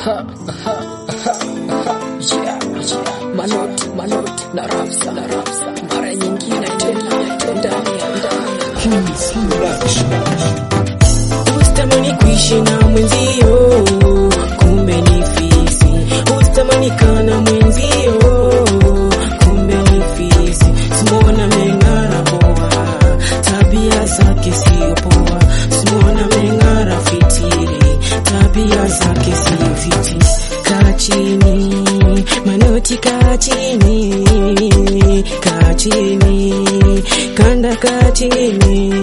Manot na rapsa mara nyingine tena Usitamani kuishi na mwenzio, kumbe ni fisi. Usitamani kana mwenzio, kumbe ni fisi. Simona mengara poa, tabia zake sio poa. Simona mengara fitiri, tabia zake sio fiti. Kaa chini, Manoti kaa chini, kaa chini, kanda kaa chini.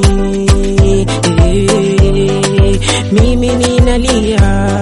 Mimi ninalia,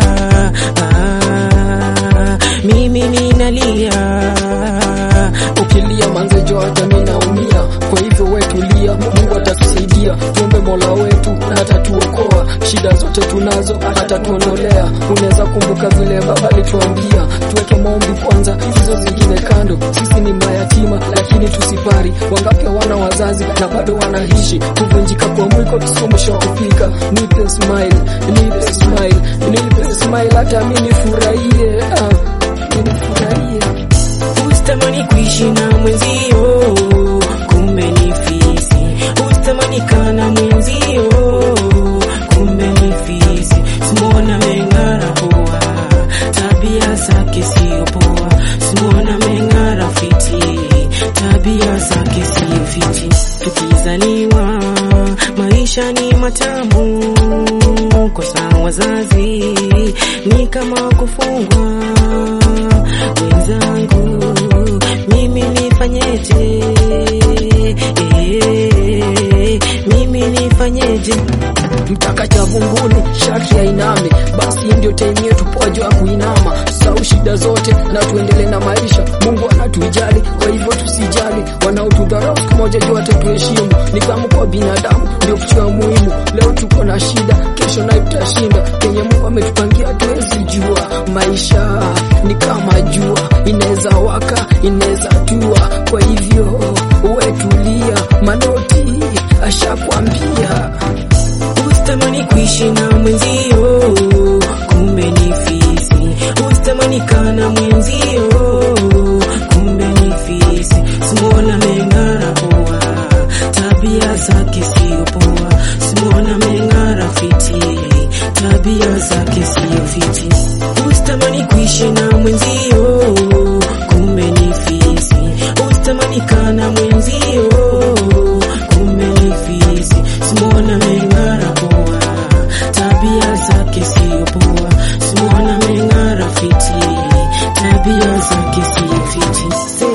mimi ninalia. Ukilia manze jo hata mimi naumia. Kwa hivyo wewe tulia, Mungu atatusaidia. Tuombe Mola wetu atatuokoa, shida zote tunazo atatuondolea. Unaweza kumbuka vile baba alituambia tuweke maombi kwanza, hizo zingine kando. Sisi ni mayatima lakini tusipari. Wangapi wana wazazi na bado wanaishi. Kuvunjika kwa mwiko sio mwisho kufika. Nipe smile, nipe smile, nipe smile hata mimi nifurahie, nifurahie. Usitamani kuishi na mwenzio, kumbe ni fisi. Usitamani kana mwenzio, kumbe ni fisi. Simona mengara poa, tabia zake sio poa. Simona mengara fiti, tabia zake sio fiti. Tukizaliwa maisha ni matamu, kosa wazazi ni kama kufungwa. Wenzangu mimi nifanyeje? Mimi nifanyeje? Mtaka cha vunguni shaki ainame, basi ndio time yetu pojo kuinama. Sasa shida zote na tuendelee na maisha. Mungu anatujali, kwa hivyo tusijali. Wanaotudharau siku moja jua atatuheshimu. Ni kama kwa binadamu ndio kitu muhimu. Leo tuko na shida, kesho nayo tutashinda. Kenye Mungu ametupangia hatuwezi jua. Maisha ni kama jua, inaweza waka, inaweza tua. Kwa hivyo uwe tulia, Manoti ashakwambia. Usitamani kuishi na mwenzio, kumbe ni fisi. Usitamani kana mwenzio, kumbe ni fisi. Simona mengara poa, tabia zake sio poa. Simona mengara fiti, tabia zake sio fiti. Usitamani kuishi na mwenzio, kumbe ni fisi. Usitamani kana mwenzio, kumbe ni fisi. Simona mengara poa, tabia zake sio poa. Simona mengara fiti, tabia zake sio fiti.